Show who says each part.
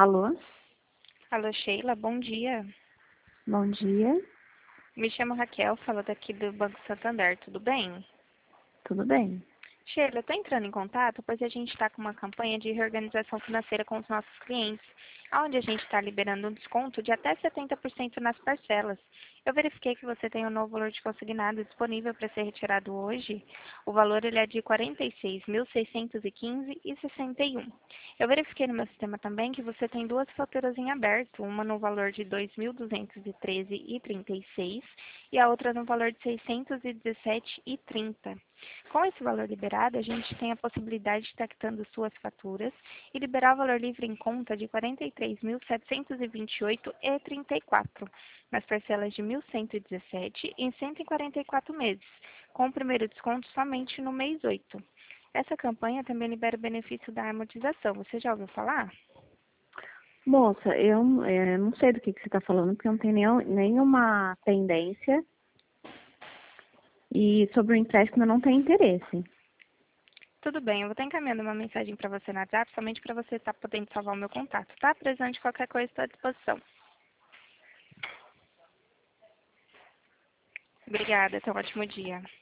Speaker 1: Alô,
Speaker 2: Alô, Sheila, bom dia.
Speaker 1: bom dia,
Speaker 2: Me chamo Raquel, falo daqui do Banco Santander, tudo bem?
Speaker 1: tudo bem?
Speaker 2: Sheila, eu estou entrando em contato pois a gente está com uma campanha de reorganização financeira com os nossos clientes, onde a gente está liberando um desconto de até 70% nas parcelas. Eu verifiquei que você tem um novo valor de consignado disponível para ser retirado hoje. O valor ele é de R$ 46.615,61. Eu verifiquei no meu sistema também que você tem duas faturas em aberto, uma no valor de R$ 2.213,36 e a outra no valor de R$ 617,30. Com esse valor liberado, a gente tem a possibilidade de estar quitando suas faturas e liberar o valor livre em conta de R$ 43.728,34, nas parcelas de R$ 1.117 em 144 meses, com o primeiro desconto somente no mês 8. Essa campanha também libera o benefício da amortização. Você já ouviu falar?
Speaker 1: Moça, eu não sei do que você está falando, porque eu não tenho nenhuma pendência e sobre o empréstimo eu não tenho interesse.
Speaker 2: Tudo bem, eu vou estar encaminhando uma mensagem para você no WhatsApp, somente para você estar podendo salvar o meu contato, tá? Precisando de qualquer coisa, estou à disposição. Obrigada, tenha um ótimo dia.